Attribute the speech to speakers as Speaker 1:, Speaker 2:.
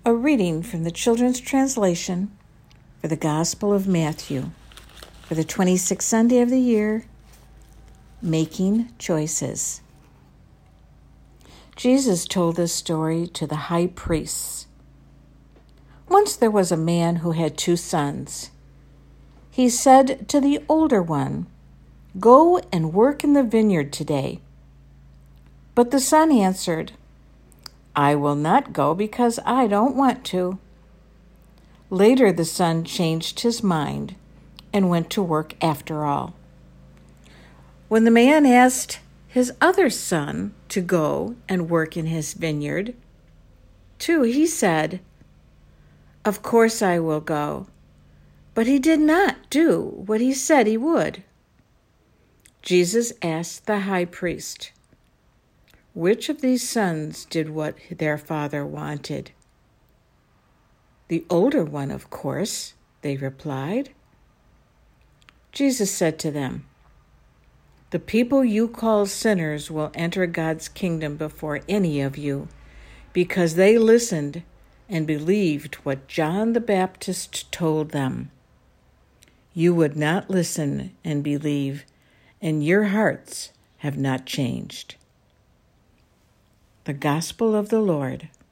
Speaker 1: A reading from the Children's Translation for the Gospel of Matthew for the 26th Sunday of the year, Making Choices. Jesus told this story to the high priests. Once there was a man who had 2 sons. He said to the older one, "Go and work in the vineyard today." But the son answered, "I will not go because I don't want to." Later, the son changed his mind and went to work after all. When the man asked his other son to go and work in his vineyard, too, he said, "Of course I will go." But he did not do what he said he would. Jesus asked the high priest, "Which of these sons did what their father wanted?" "The older one, of course," they replied. Jesus said to them, "The people you call sinners will enter God's kingdom before any of you, because they listened and believed what John the Baptist told them. You would not listen and believe, and your hearts have not changed." The Gospel of the Lord.